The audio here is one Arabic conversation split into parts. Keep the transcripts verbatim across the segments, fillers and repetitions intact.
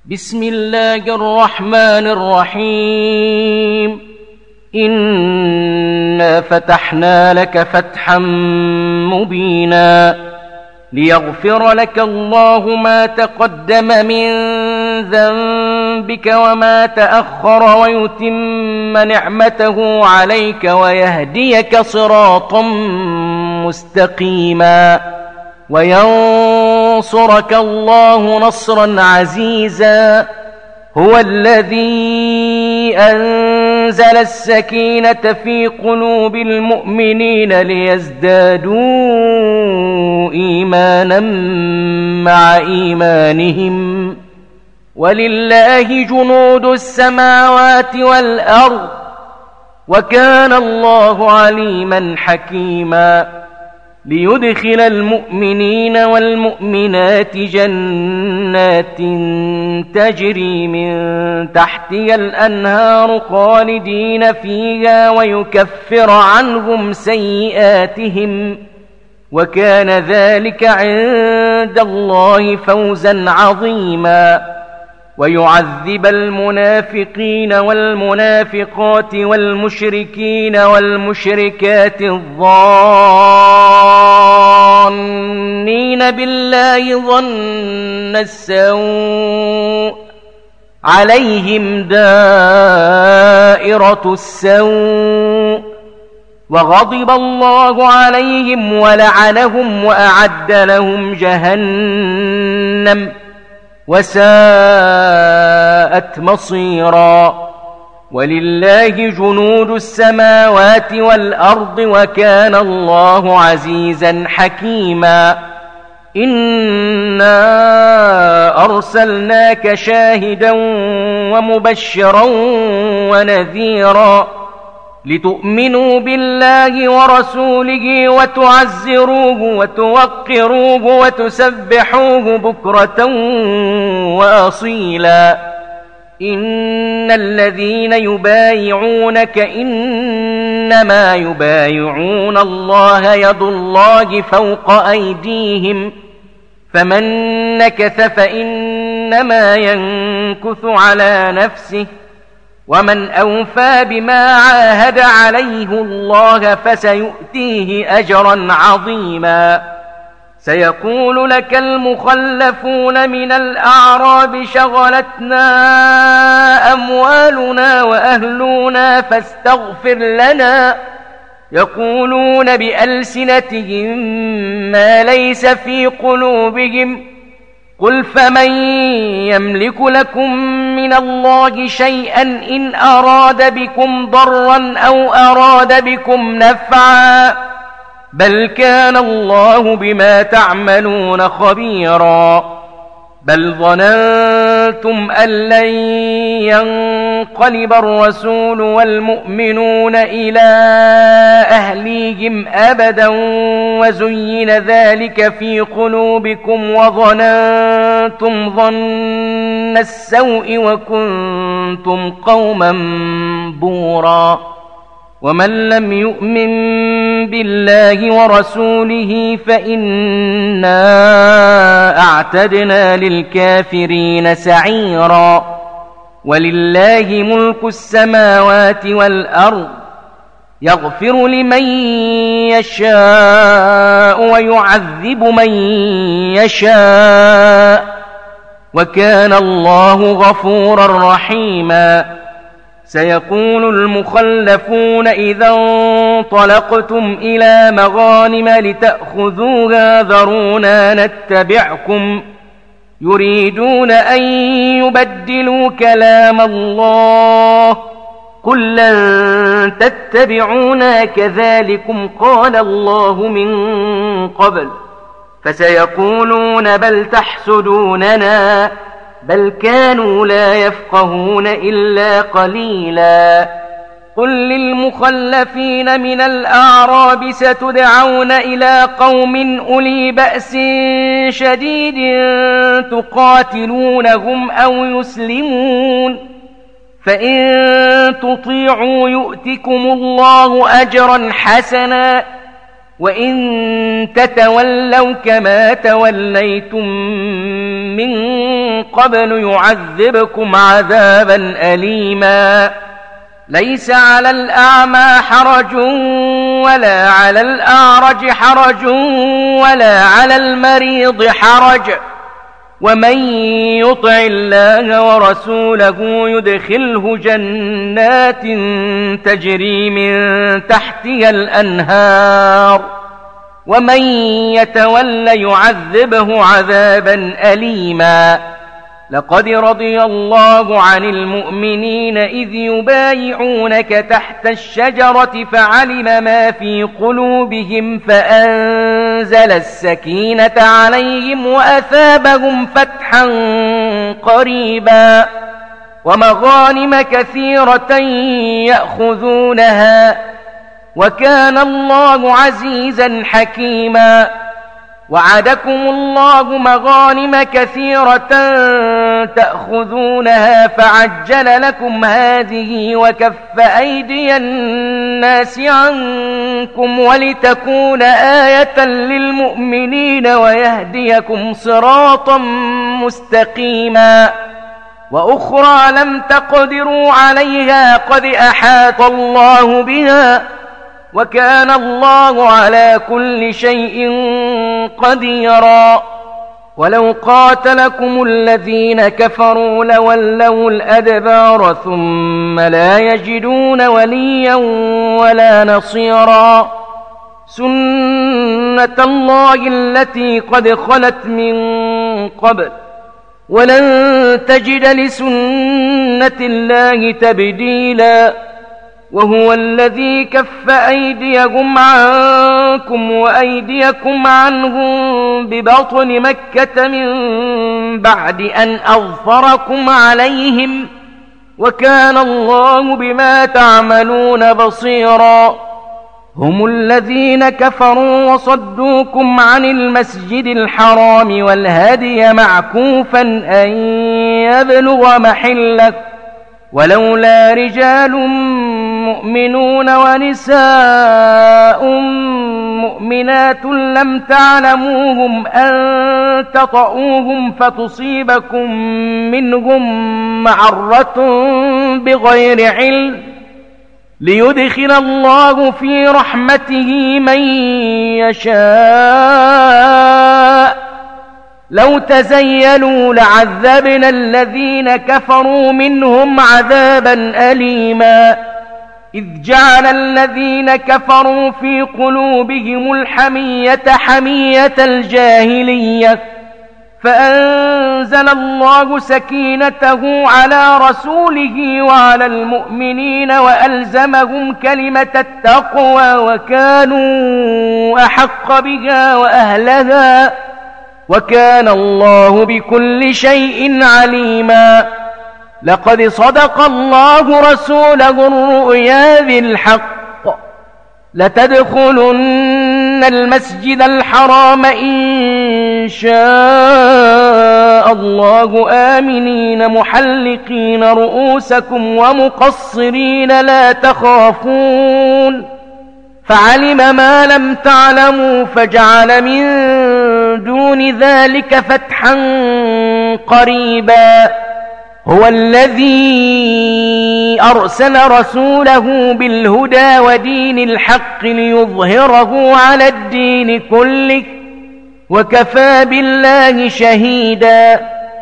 بسم الله الرحمن الرحيم. إنا فتحنا لك فتحا مبينا ليغفر لك الله ما تقدم من ذنبك وما تأخر ويتم نعمته عليك ويهديك صراطا مستقيما وينصرك الله نصرا عزيزا. هو الذي أنزل السكينة في قلوب المؤمنين ليزدادوا إيمانا مع إيمانهم ولله جنود السماوات والأرض وكان الله عليما حكيما. ليدخل المؤمنين والمؤمنات جنات تجري من تحتها الأنهار خالدين فيها ويكفر عنهم سيئاتهم وكان ذلك عند الله فوزا عظيما. ويعذب المنافقين والمنافقات والمشركين والمشركات الظانين بالله ظن السوء عليهم دائرة السوء وغضب الله عليهم ولعنهم وأعد لهم جهنم وساءت مصيرا. ولله جنود السماوات والأرض وكان الله عزيزا حكيما. إنا أرسلناك شاهدا ومبشرا ونذيرا لتؤمنوا بالله ورسوله وتعزروه وتوقروه وتسبحوه بكرة وأصيلا. إن الذين يبايعونك إنما يبايعون الله يد الله فوق أيديهم فمن نكث فإنما ينكث على نفسه ومن أوفى بما عاهد عليه الله فسيؤتيه أجرا عظيما. سيقول لك المخلفون من الأعراب شغلتنا أموالنا وأهلنا فاستغفر لنا يقولون بألسنتهم ما ليس في قلوبهم قل فمن يملك لكم من الله شيئا إن أراد بكم ضرا أو أراد بكم نفعا بل كان الله بما تعملون خبيرا. بل ظننتم أن لن ينقلب الرسول والمؤمنون إلى أهليهم أبدا وزين ذلك في قلوبكم وظننتم ظن السوء وكنتم قوما بورا. ومن لم يؤمن بالله ورسوله فإنا أعتدنا للكافرين سعيرا. ولله ملك السماوات والأرض يغفر لمن يشاء ويعذب من يشاء وكان الله غفورا رحيما. سيقول المخلفون إذا انطلقتم إلى مغانم لتأخذوها ذرونا نتبعكم يريدون أن يبدلوا كلام الله قل لن تتبعونا كذلكم قال الله من قبل فسيقولون بل تحسدوننا بل كانوا لا يفقهون إلا قليلا. قل للمخلفين من الأعراب ستدعون إلى قوم أولي بأس شديد تقاتلونهم أو يسلمون فإن تطيعوا يؤتكم الله أجرا حسنا وإن تتولوا كما توليتم من قبل يعذبكم عذابا أليما ليس على الأعمى حرج ولا على الأعرج حرج ولا على المريض حرج ومن يطع الله ورسوله يدخله جنات تجري من تحتها الأنهار ومن يتول يعذبه عذابا أليما لقد رضي الله عن المؤمنين إذ يبايعونك تحت الشجرة فعلم ما في قلوبهم فأنزل السكينة عليهم وأثابهم فتحا قريبا ومغانم كثيرة يأخذونها وكان الله عزيزا حكيما وعدكم الله مغانم كثيرة تأخذونها فعجل لكم هذه وكف أيدي الناس عنكم ولتكون آية للمؤمنين ويهديكم صراطا مستقيما وأخرى لم تقدروا عليها قد أحاط الله بها وكان الله على كل شيء قديرا ولو قاتلكم الذين كفروا لولوا الأدبار ثم لا يجدون وليا ولا نصيرا سنة الله التي قد خلت من قبل ولن تجد لسنة الله تبديلا وهو الذي كف أيديهم عنكم وأيديكم عنهم ببطن مكة من بعد أن أظفركم عليهم وكان الله بما تعملون بصيرا هم الذين كفروا وصدوكم عن المسجد الحرام والهدي معكوفا أن يبلغ محله ولولا رجال مؤمنون ونساء مؤمنات لم تعلموهم أن تطؤوهم فتصيبكم منهم معرة بغير علم ليدخل الله في رحمته من يشاء لو تزيلوا لعذبنا الذين كفروا منهم عذابا أليما إذ جعل الذين كفروا في قلوبهم الحمية حمية الجاهلية فأنزل الله سكينته على رسوله وعلى المؤمنين وألزمهم كلمة التقوى وكانوا أحق بها وأهلها وكان الله بكل شيء عليما لقد صدق الله رسوله الرؤيا بالحق لتدخلن المسجد الحرام إن شاء الله آمنين محلقين رؤوسكم ومقصرين لا تخافون فعلم ما لم تعلموا فجعل من دون ذلك فتحا قريبا هو الذي أرسل رسوله بالهدى ودين الحق ليظهره على الدين كله وكفى بالله شهيدا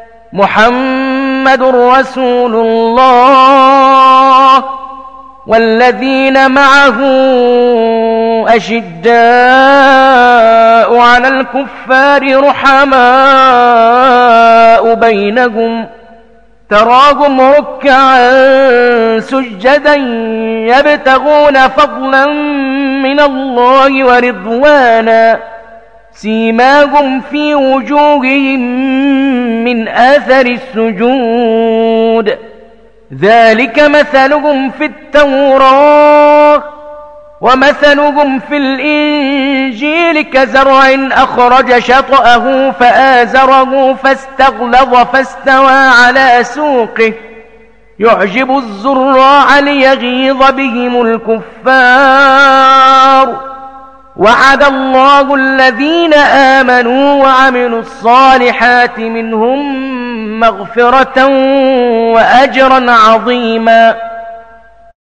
محمد رسول الله والذين معه أشداء على الكفار رحماء بينهم تراهم ركعا سجدا يبتغون فضلا من الله ورضوانا سيماهم في وجوههم من آثر السجود ذلك مثلهم في التوراة ومثلهم في الإنجيل كزرع أخرج شطأه فآزره فاستغلظ فاستوى على سوقه يعجب الزراع ليغيظ بهم الكفار وعد الله الذين آمنوا وعملوا الصالحات منهم مغفرة وأجرا عظيما.